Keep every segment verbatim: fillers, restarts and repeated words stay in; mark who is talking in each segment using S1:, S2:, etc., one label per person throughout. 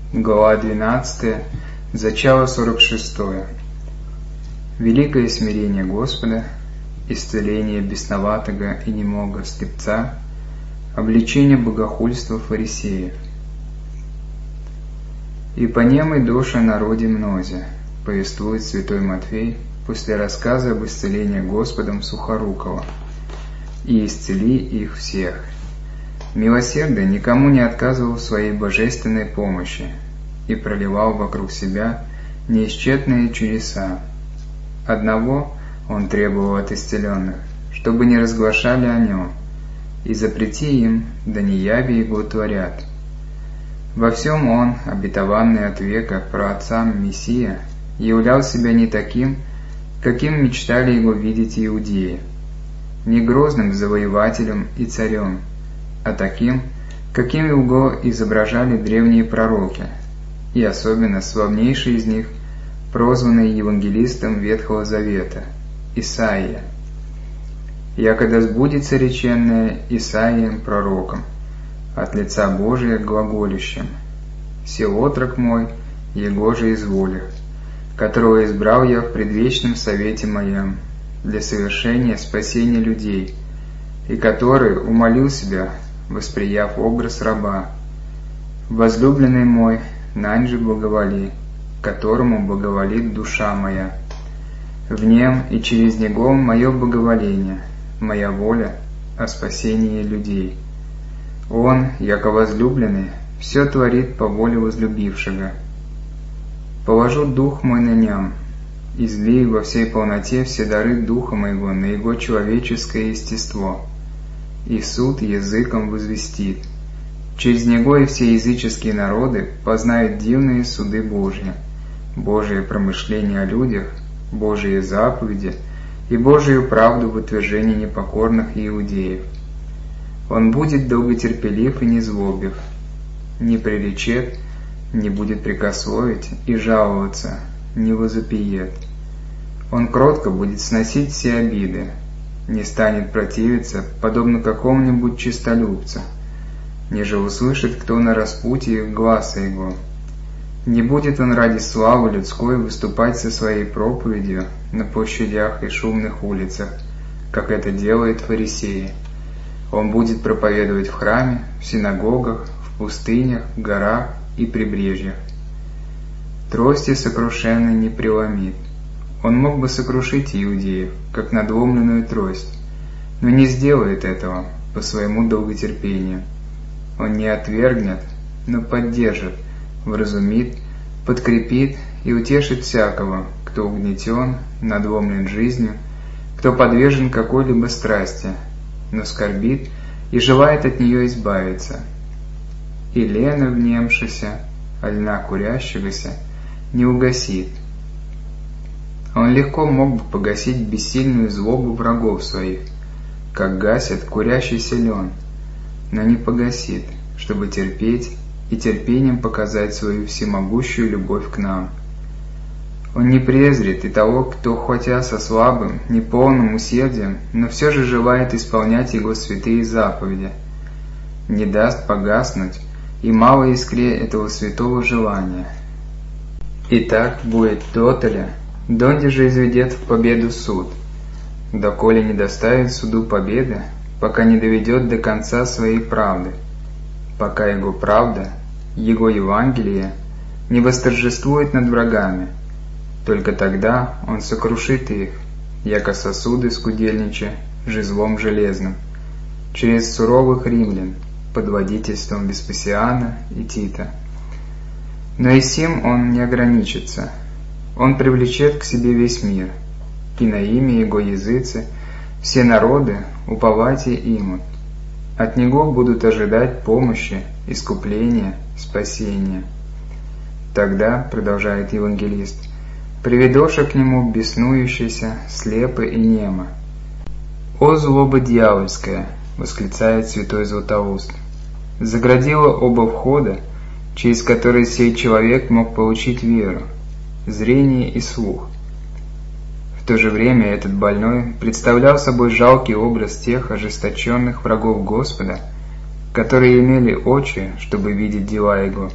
S1: Глава двенадцатая. Зачало сорок шестое. Великое смирение Господа, исцеление бесноватого и немого слепца, обличение богохульства фарисеев. «И по немой душе народе мнозе», повествует святой Матфей после рассказа об исцелении Господом Сухорукова, «и исцели их всех. Милосердный никому не отказывал в своей божественной помощи и проливал вокруг себя неисчетные чудеса. Одного он требовал от исцеленных, чтобы не разглашали о нем, и запрети им, да не яви его творят. Во всем он, обетованный от века праотцам Мессия, являл себя не таким, каким мечтали его видеть иудеи, не грозным завоевателем и царем, а таким, каким его изображали древние пророки, и особенно славнейший из них, прозванный евангелистом Ветхого Завета, Исаия. «Якогда сбудется реченное Исаием пророком, от лица Божия глаголющим: се отрок мой, его же изволих, которого избрал я в предвечном совете моем для совершения спасения людей, и который умолил себя, восприяв образ раба. Возлюбленный мой, нань же благоволи, которому благоволит душа моя. В нем и через него мое благоволение, моя воля о спасении людей. Он, яко возлюбленный, все творит по воле возлюбившего. Положу дух мой на нем, излию во всей полноте все дары духа моего на его человеческое естество, и суд языком возвестит. Через него и все языческие народы познают дивные суды Божьи, Божие промышления о людях, Божие заповеди и Божию правду в утверждении непокорных иудеев. Он будет долготерпелив и незлобив, не приречет, не будет прикословить и жаловаться, не возопиет. Он кротко будет сносить все обиды, не станет противиться, подобно какому-нибудь честолюбцу, неже услышит кто на распутье гласа его. Не будет он ради славы людской выступать со своей проповедью на площадях и шумных улицах, как это делают фарисеи. Он будет проповедовать в храме, в синагогах, в пустынях, в горах и прибрежьях. Трости сокрушенной не преломит. Он мог бы сокрушить иудеев, как надломленную трость, но не сделает этого по своему долготерпению. Он не отвергнет, но поддержит, вразумит, подкрепит и утешит всякого, кто угнетен, надломлен жизнью, кто подвержен какой-либо страсти, но скорбит и желает от нее избавиться. И лена внемшися, а льна курящегося не угасит. Он легко мог бы погасить бессильную злобу врагов своих, как гасит курящийся лен, но не погасит, чтобы терпеть и терпением показать свою всемогущую любовь к нам. Он не презрит и того, кто, хотя со слабым, неполным усердием, но все же желает исполнять его святые заповеди, не даст погаснуть и малой искре этого святого желания. И так будет дотоле, донде же изведет в победу суд, доколе не доставит суду победы, пока не доведет до конца своей правды, пока его правда, его Евангелие, не восторжествует над врагами. Только тогда он сокрушит их, яко сосуды скудельнича жезлом железным, через суровых римлян, под водительством Веспасиана и Тита. Но и сим он не ограничится. Он привлечет к себе весь мир, и на имя его языцы все народы уповайте имут. От него будут ожидать помощи, искупления, спасения. Тогда, продолжает евангелист, приведоша к нему беснующийся, слепо и немо. «О злоба дьявольская!» — восклицает святой Златоуст. «Заградила оба входа, через которые сей человек мог получить веру, зрение и слух». В то же время этот больной представлял собой жалкий образ тех ожесточенных врагов Господа, которые имели очи, чтобы видеть дела Его,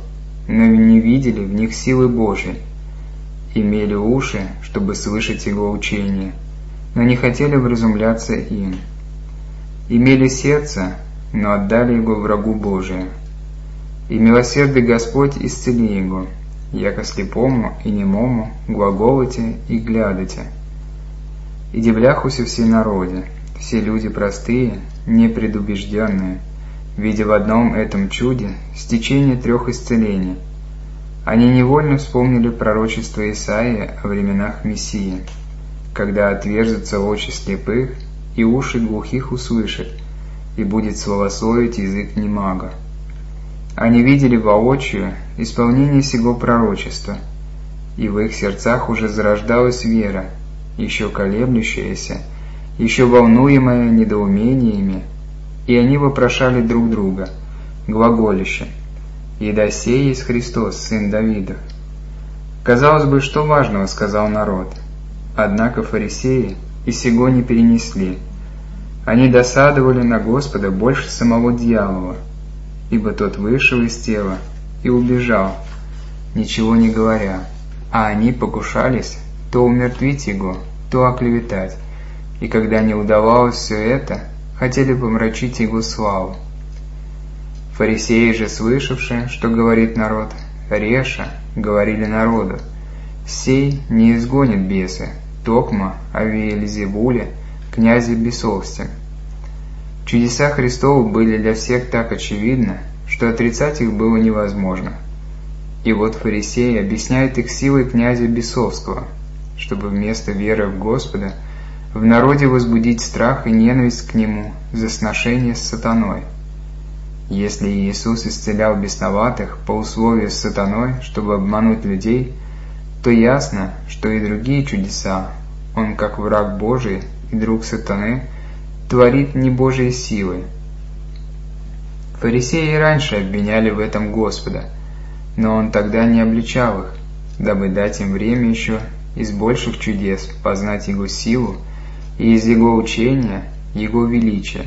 S1: но не видели в них силы Божией. Имели уши, чтобы слышать Его учение, но не хотели вразумляться им. Имели сердце, но отдали его врагу Божию. И милосердный Господь исцели его, яко слепому и немому глаголите и глядите. И дивляхуся все народе, все люди простые, непредубежденные, видя в одном этом чуде стечение трех исцелений. Они невольно вспомнили пророчество Исаии о временах Мессии, когда отверзутся очи слепых, и уши глухих услышат, и будет словословить язык немага. Они видели воочию исполнение сего пророчества, и в их сердцах уже зарождалась вера, еще колеблющаяся, еще волнуемая недоумениями, и они вопрошали друг друга, глаголище: «Еда сей есть Христос, сын Давидов». Казалось бы, что важного сказал народ, однако фарисеи и сего не перенесли. Они досадовали на Господа больше самого дьявола, ибо тот вышел из тела и убежал, ничего не говоря, а они покушались то умертвить его, то оклеветать, и когда не удавалось все это, хотели помрачить его славу. Фарисеи же, слышавшие, что говорит народ, реша, говорили народу: «Сей не изгонит бесы, токма о Веельзевуле, князе бесовстве». Чудеса Христовы были для всех так очевидны, что отрицать их было невозможно. И вот фарисеи объясняют их силой князя бесовского, чтобы вместо веры в Господа в народе возбудить страх и ненависть к Нему за сношение с сатаной. Если Иисус исцелял бесноватых по условию с сатаной, чтобы обмануть людей, то ясно, что и другие чудеса Он, как враг Божий и друг сатаны, творит не Божьей силой. Фарисеи и раньше обвиняли в этом Господа, но Он тогда не обличал их, дабы дать им время еще из больших чудес познать Его силу и из Его учения Его величия.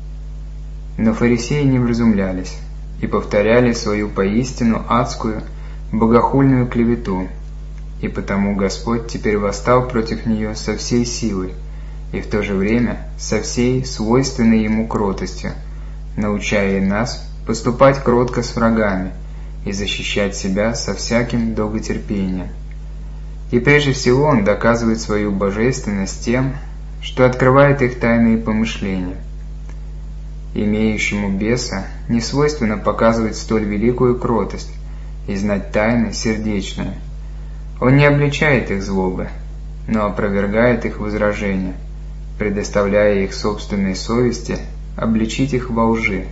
S1: Но фарисеи не вразумлялись и повторяли свою поистину адскую, богохульную клевету, и потому Господь теперь восстал против нее со всей силой и в то же время со всей свойственной Ему кротостью, научая нас поступать кротко с врагами и защищать себя со всяким долготерпением. И прежде всего Он доказывает свою божественность тем, что открывает их тайные помышления. Имеющему беса не свойственно показывать столь великую кротость и знать тайны сердечные. Он не обличает их злобы, но опровергает их возражения, предоставляя их собственной совести обличить их во лжи.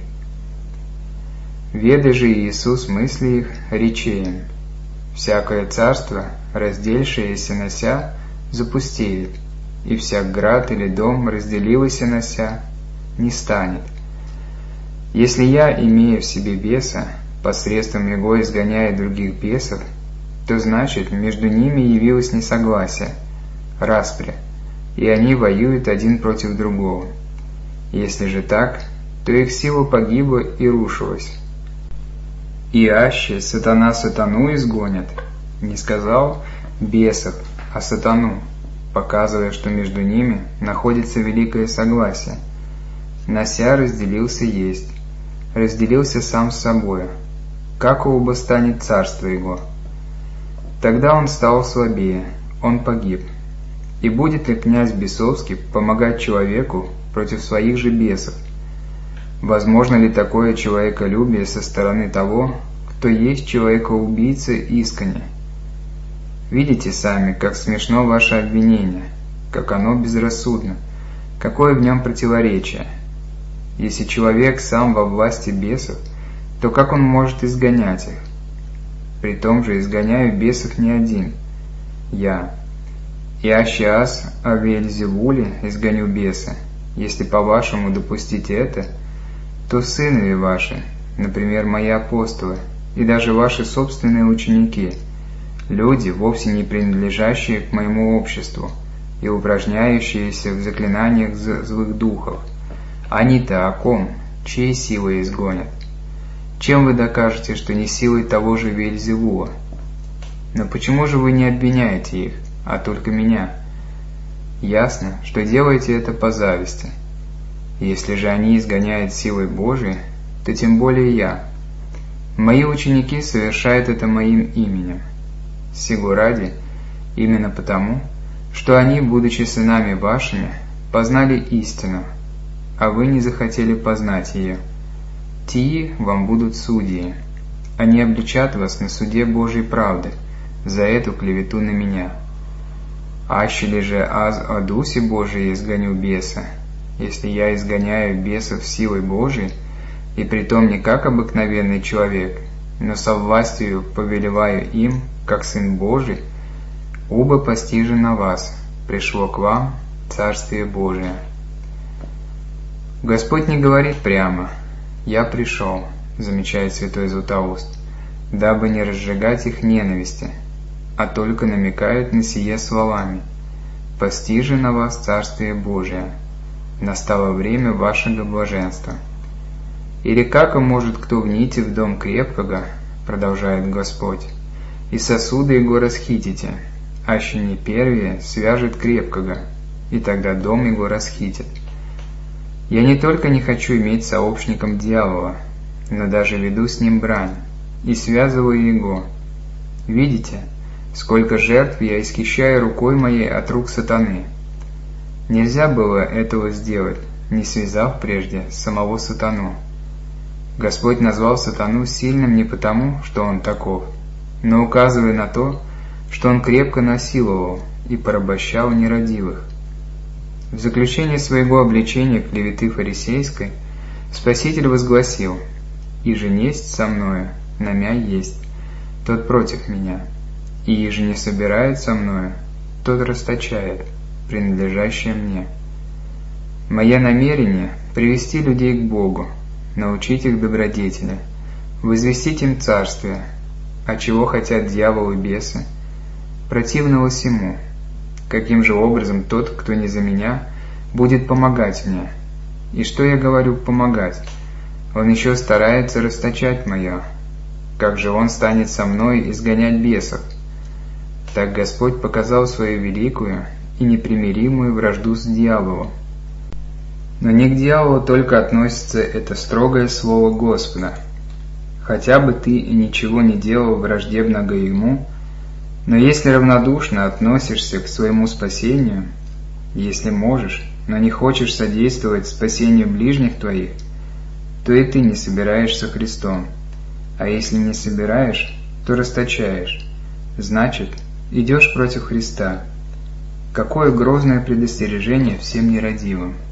S1: Веда же Иисус мысли их, рече им: «Всякое царство, разделившееся на ся, запустеет, и всяк град или дом, разделившийся на ся, не станет. Если я, имея в себе беса, посредством его изгоняя других бесов, то значит, между ними явилось несогласие, распря, и они воюют один против другого. Если же так, то их сила погибла и рушилась. И аще сатана сатану изгонит, не сказал бесов, а сатану, показывая, что между ними находится великое согласие. На ся разделился есть, разделился сам с собою, как оба станет царство его. Тогда он стал слабее, он погиб. И будет ли князь бесовский помогать человеку против своих же бесов? Возможно ли такое человеколюбие со стороны того, кто есть человекоубийца искренне? Видите сами, как смешно ваше обвинение, как оно безрассудно, какое в нем противоречие. Если человек сам во власти бесов, то как он может изгонять их? При том же изгоняю бесов не один, я. И аще аз о Веельзевуле изгоню беса. Если по-вашему допустить это, то сынове ваши, например, мои апостолы, и даже ваши собственные ученики, люди, вовсе не принадлежащие к моему обществу и упражняющиеся в заклинаниях злых духов, они-то о ком, чьей силой изгонят? Чем вы докажете, что не силой того же Вельзевула? Но почему же вы не обвиняете их, а только меня? Ясно, что делаете это по зависти. Если же они изгоняют силой Божией, то тем более я. Мои ученики совершают это моим именем. Сего ради, именно потому, что они, будучи сынами вашими, познали истину, а вы не захотели познать ее. Тии вам будут судьи. Они обличат вас на суде Божьей правды за эту клевету на меня. Аще ли же аз о Дусе Божией изгоню беса, если я изгоняю бесов силой Божией, и притом не как обыкновенный человек, но со властью повелеваю им, как Сын Божий, убо постиже на вас, пришло к вам Царствие Божие. Господь не говорит прямо «Я пришел», замечает святой Златоуст, дабы не разжигать их ненависти, а только намекает на сие словами «Постиже на вас Царствие Божие, настало время вашего блаженства». «Или как может кто вните в дом крепкого, продолжает Господь, и сосуды его расхитите, аще не первее свяжет крепкого, и тогда дом его расхитит. Я не только не хочу иметь сообщником дьявола, но даже веду с ним брань, и связываю его. Видите, сколько жертв я исхищаю рукой моей от рук сатаны. Нельзя было этого сделать, не связав прежде самого сатану. Господь назвал сатану сильным не потому, что он таков, но указывая на то, что он крепко насиловал и порабощал нерадивых. В заключение своего обличения клеветы фарисейской Спаситель возгласил: «Иже несть со мною, на мя есть, тот против меня, и иже не собирает со мною, тот расточает, принадлежащее мне». Мое намерение – привести людей к Богу, научить их добродетели, возвестить им царствие, а чего хотят дьявол и бесы, противного сему. Каким же образом тот, кто не за меня, будет помогать мне? И что я говорю «помогать»? Он еще старается расточать мое. Как же он станет со мной изгонять бесов? Так Господь показал свою великую и непримиримую вражду с дьяволом. Но не к дьяволу только относится это строгое слово Господа. Хотя бы ты и ничего не делал враждебного ему, но если равнодушно относишься к своему спасению, если можешь, но не хочешь содействовать спасению ближних твоих, то и ты не собираешься Христом, а если не собираешь, то расточаешь, значит, идешь против Христа. Какое грозное предостережение всем нерадивым!